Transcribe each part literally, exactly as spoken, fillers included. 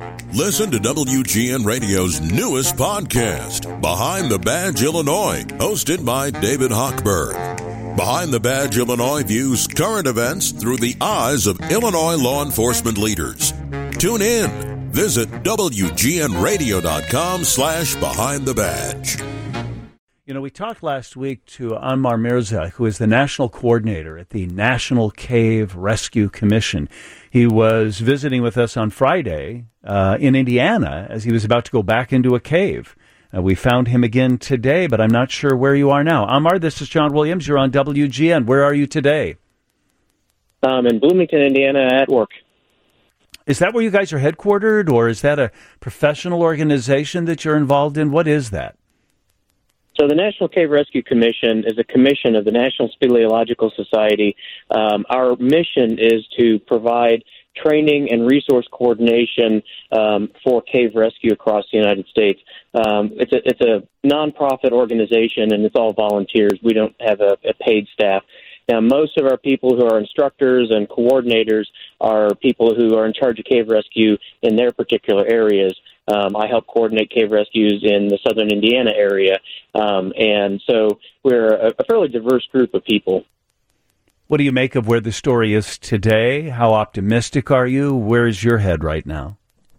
Listen to W G N Radio's newest podcast, Behind the Badge Illinois, hosted by David Hochberg. Behind the Badge Illinois views current events through the eyes of Illinois law enforcement leaders. Tune in. Visit W G N radio dot com slash behind the badge. You know, we talked last week to Anmar Mirza, who is the national coordinator at the National Cave Rescue Commission. He was visiting with us on Friday uh, in Indiana as he was about to go back into a cave. Uh, we found him again today, but I'm not sure where you are now. Anmar, this is John Williams. You're on W G N. Where are you today? I'm in Bloomington, Indiana at work. Is that where you guys are headquartered, or is that a professional organization that you're involved in? What is that? So the National Cave Rescue Commission is a commission of the National Speleological Society. Um, our mission is to provide training and resource coordination um, for cave rescue across the United States. Um, it's a it's a nonprofit organization, and it's all volunteers. We don't have a, a paid staff. Now, most of our people who are instructors and coordinators are people who are in charge of cave rescue in their particular areas. Um, I help coordinate cave rescues in the southern Indiana area, um, and so we're a, a fairly diverse group of people. What do you make of where the story is today? How optimistic are you? Where is your head right now?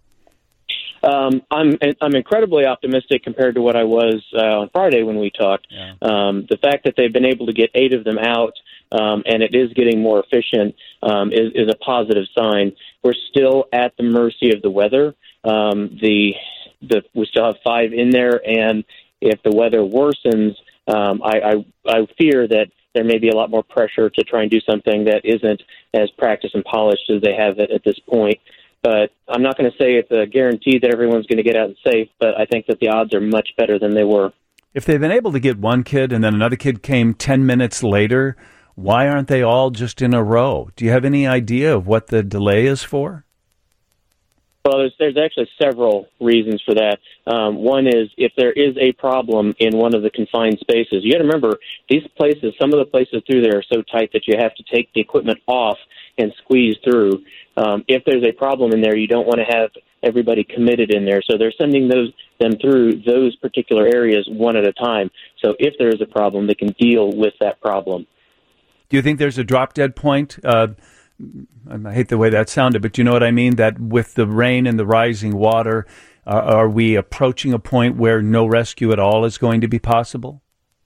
Um, I'm I'm incredibly optimistic compared to what I was uh, on Friday when we talked. Yeah. Um, the fact that they've been able to get eight of them out um, and it is getting more efficient um, is, is a positive sign. We're still at the mercy of the weather. Um, the the we still have five in there, and if the weather worsens, um, I, I I fear that there may be a lot more pressure to try and do something that isn't as practiced and polished as they have it at this point. But I'm not going to say it's a guarantee that everyone's going to get out and safe, but I think that the odds are much better than they were. If they've been able to get one kid and then another kid came ten minutes later, why aren't they all just in a row? Do you have any idea of what the delay is for? Well, there's, there's actually several reasons for that. Um, one is if there is a problem in one of the confined spaces. You got to remember, these places, some of the places through there are so tight that you have to take the equipment off and squeeze through. Um, if there's a problem in there, you don't want to have everybody committed in there. So they're sending those them through those particular areas one at a time. So if there is a problem, they can deal with that problem. Do you think there's a drop-dead point? Uh, I hate the way that sounded, but you know what I mean? That with the rain and the rising water, uh, are we approaching a point where no rescue at all is going to be possible?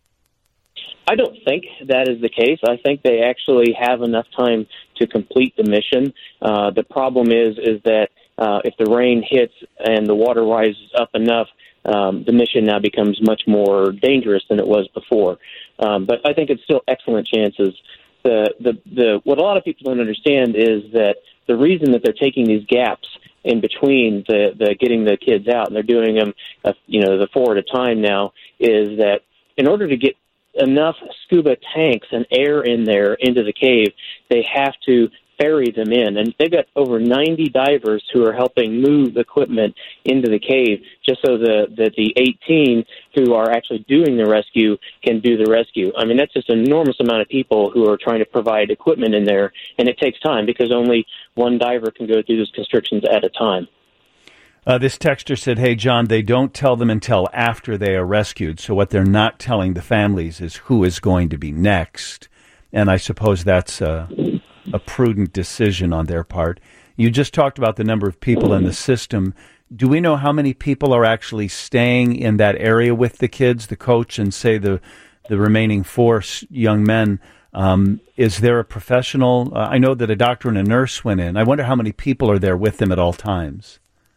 I don't think that is the case. I think they actually have enough time to complete the mission. Uh, the problem is is that uh, if the rain hits and the water rises up enough, um, the mission now becomes much more dangerous than it was before. Um, but I think it's still excellent chances. The, the, the, what a lot of people don't understand is that the reason that they're taking these gaps in between the, the getting the kids out, and they're doing them, uh, you know, the four at a time now, is that in order to get enough scuba tanks and air in there into the cave, they have to ferry them in. And they've got over ninety divers who are helping move equipment into the cave just so the, that the eighteen who are actually doing the rescue can do the rescue. I mean, that's just an enormous amount of people who are trying to provide equipment in there, and it takes time because only one diver can go through those constrictions at a time. Uh, this texter said, hey, John, they don't tell them until after they are rescued. So what they're not telling the families is who is going to be next. And I suppose that's a, a prudent decision on their part. You just talked about the number of people in the system. Do we know how many people are actually staying in that area with the kids, the coach, and say the, the remaining four young men? Um, is there a professional? Uh, I know that a doctor and a nurse went in. I wonder how many people are there with them at all times.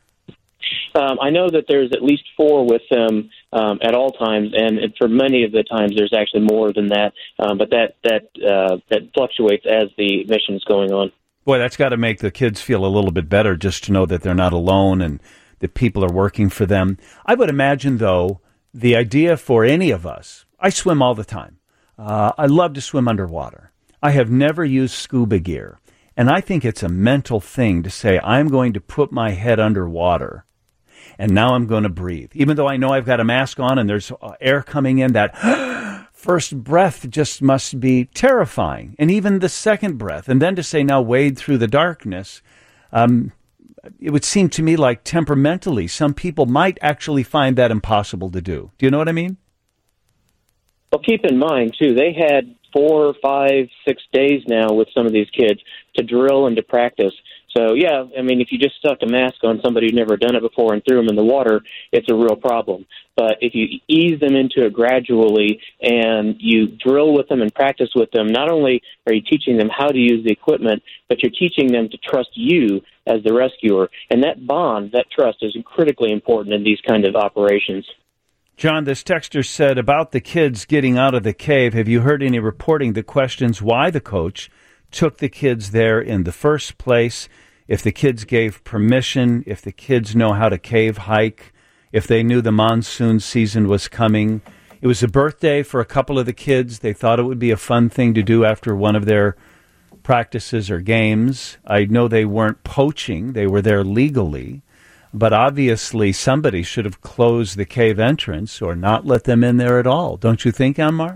Um, I know that there's at least four with them um, at all times, and, and for many of the times there's actually more than that. Um, but that that uh, that fluctuates as the mission's going on. Boy, that's got to make the kids feel a little bit better just to know that they're not alone and that people are working for them. I would imagine, though, the idea for any of us, I swim all the time. Uh, I love to swim underwater. I have never used scuba gear, and I think it's a mental thing to say, I'm going to put my head underwater and now I'm going to breathe. Even though I know I've got a mask on and there's air coming in, that first breath just must be terrifying. And even the second breath. And then to say, now wade through the darkness. Um, it would seem to me like temperamentally, some people might actually find that impossible to do. Do you know what I mean? Well, keep in mind, too, they had four, five, six days now with some of these kids to drill and to practice. So, yeah, I mean, if you just stuck a mask on somebody who'd never done it before and threw them in the water, it's a real problem. But if you ease them into it gradually and you drill with them and practice with them, not only are you teaching them how to use the equipment, but you're teaching them to trust you as the rescuer. And that bond, that trust, is critically important in these kind of operations. John, this texter said about the kids getting out of the cave, have you heard any reporting that questions why the coach took the kids there in the first place? If the kids gave permission, if the kids know how to cave hike, if they knew the monsoon season was coming. It was a birthday for a couple of the kids. They thought it would be a fun thing to do after one of their practices or games. I know they weren't poaching. They were there legally. But obviously somebody should have closed the cave entrance or not let them in there at all. Don't you think, Anmar?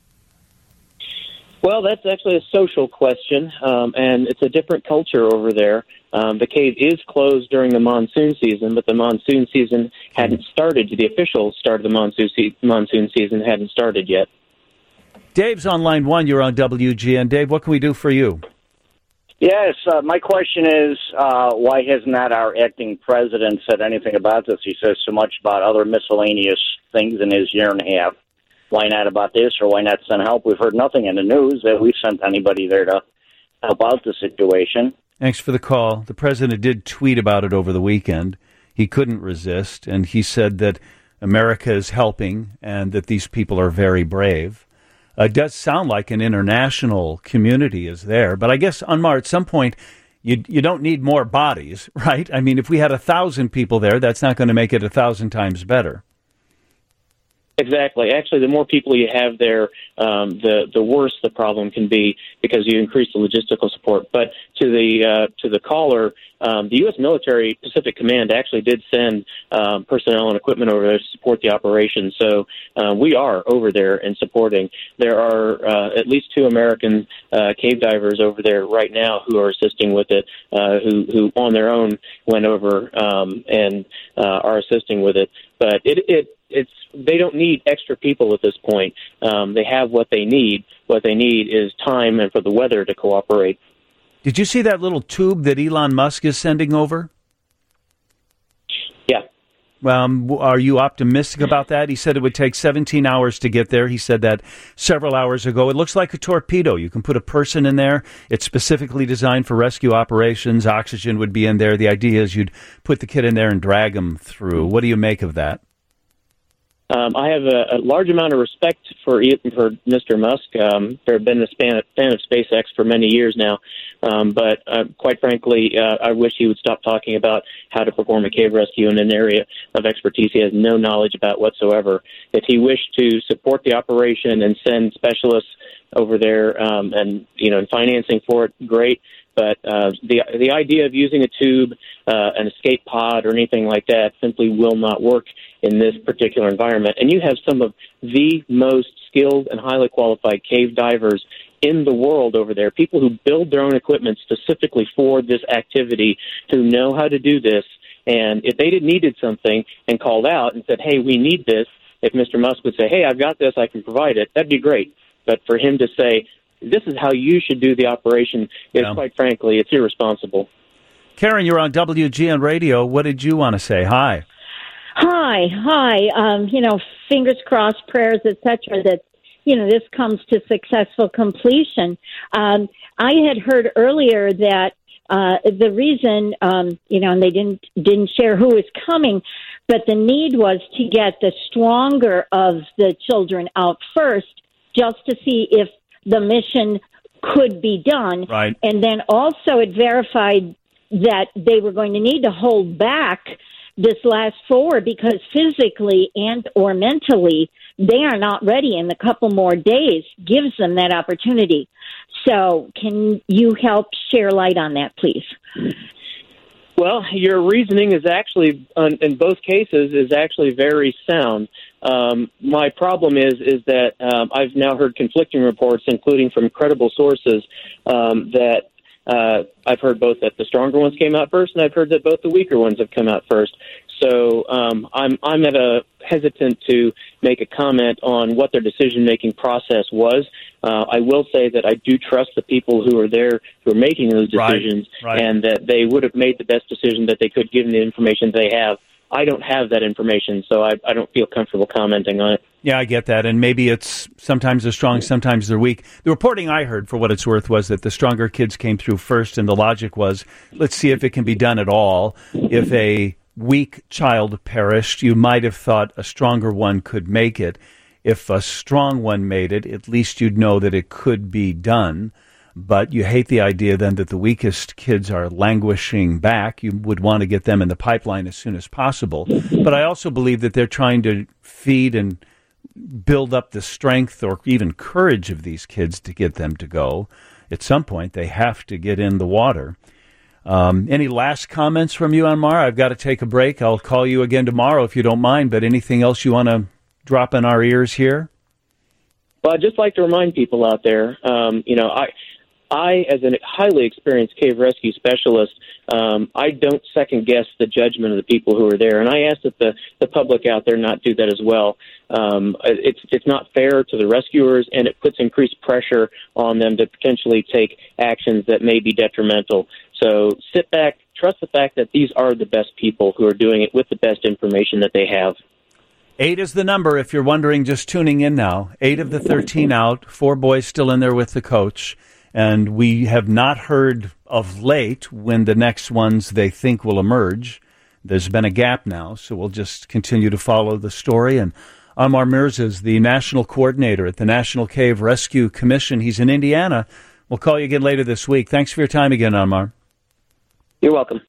Well, that's actually a social question, um, and it's a different culture over there. Um, the cave is closed during the monsoon season, but the monsoon season hadn't started. The official start of the monsoon, se- monsoon season hadn't started yet. Dave's on line one. You're on W G N. Dave, what can we do for you? Yes, uh, my question is, uh, why has not our acting president said anything about this? He says so much about other miscellaneous things in his year and a half. Why not about this, or why not send help? We've heard nothing in the news that we've sent anybody there to help out the situation. Thanks for the call. The president did tweet about it over the weekend. He couldn't resist, and he said that America is helping and that these people are very brave. Uh, it does sound like an international community is there, but I guess, Anmar, at some point, you you don't need more bodies, right? I mean, if we had a thousand people there, that's not going to make it a thousand times better. Exactly. Actually, the more people you have there, um, the the worse the problem can be because you increase the logistical support. But to the uh, to the caller, um, the U S Military Pacific Command actually did send um, personnel and equipment over there to support the operation. So uh, we are over there and supporting. There are uh, at least two American uh, cave divers over there right now who are assisting with it, uh, who who on their own went over um, and uh, are assisting with it. But it it. It's they don't need extra people at this point. Um, they have what they need. What they need is time and for the weather to cooperate. Did you see that little tube that Elon Musk is sending over? Yeah. Um, are you optimistic about that? He said it would take seventeen hours to get there. He said that several hours ago. It looks like a torpedo. You can put a person in there. It's specifically designed for rescue operations. Oxygen would be in there. The idea is you'd put the kid in there and drag him through. What do you make of that? Um, I have a, a large amount of respect for for Mister Musk. Um, I've been a fan, fan of SpaceX for many years now, um, but uh, quite frankly, uh, I wish he would stop talking about how to perform a cave rescue in an area of expertise he has no knowledge about whatsoever. If he wished to support the operation and send specialists over there um, and you know financing for it, great. But uh, the the idea of using a tube, uh, an escape pod, or anything like that simply will not work in this particular environment. And you have some of the most skilled and highly qualified cave divers in the world over there, people who build their own equipment specifically for this activity, who know how to do this. And if they needed something and called out and said, hey, we need this, if Mister Musk would say, hey, I've got this, I can provide it, that'd be great. But for him to say, this is how you should do the operation, is yeah. quite frankly, it's irresponsible. Karen, you're on W G N Radio. What did you want to say? Hi. Hi, hi. Um, you know, fingers crossed, prayers, et cetera, that, you know, this comes to successful completion. Um, I had heard earlier that uh, the reason, um, you know, and they didn't didn't share who was coming, but the need was to get the stronger of the children out first, just to see if the mission could be done. Right. And then also it verified that they were going to need to hold back this last four because physically and or mentally they are not ready, and the couple more days gives them that opportunity. So can you help share light on that, please? Well, your reasoning is actually, in both cases, is actually very sound. Um, my problem is is that um, I've now heard conflicting reports, including from credible sources, um, that Uh, I've heard both that the stronger ones came out first, and I've heard that both the weaker ones have come out first. So um, I'm I'm at a hesitant to make a comment on what their decision-making process was. Uh, I will say that I do trust the people who are there who are making those decisions, right, right. and that they would have made the best decision that they could given the information they have. I don't have that information, so I, I don't feel comfortable commenting on it. Yeah, I get that. And maybe it's sometimes they're strong, sometimes they're weak. The reporting I heard, for what it's worth, was that the stronger kids came through first, and the logic was, let's see if it can be done at all. If a weak child perished, you might have thought a stronger one could make it. If a strong one made it, at least you'd know that it could be done. But you hate the idea then that the weakest kids are languishing back. You would want to get them in the pipeline as soon as possible. But I also believe that they're trying to feed and build up the strength or even courage of these kids to get them to go. At some point, they have to get in the water. Um, any last comments from you, Anmar? I've got to take a break. I'll call you again tomorrow if you don't mind. But anything else you want to drop in our ears here? Well, I'd just like to remind people out there, um, you know, I... I, as a highly experienced cave rescue specialist, um, I don't second-guess the judgment of the people who are there. And I ask that the, the public out there not do that as well. Um, it's it's not fair to the rescuers, and it puts increased pressure on them to potentially take actions that may be detrimental. So sit back, trust the fact that these are the best people who are doing it with the best information that they have. Eight is the number, if you're wondering, just tuning in now. Eight of the thirteen out, four boys still in there with the coach. And we have not heard of late when the next ones they think will emerge. There's been a gap now, so we'll just continue to follow the story. And Anmar Mirza is the national coordinator at the National Cave Rescue Commission. He's in Indiana. We'll call you again later this week. Thanks for your time again, Anmar. You're welcome.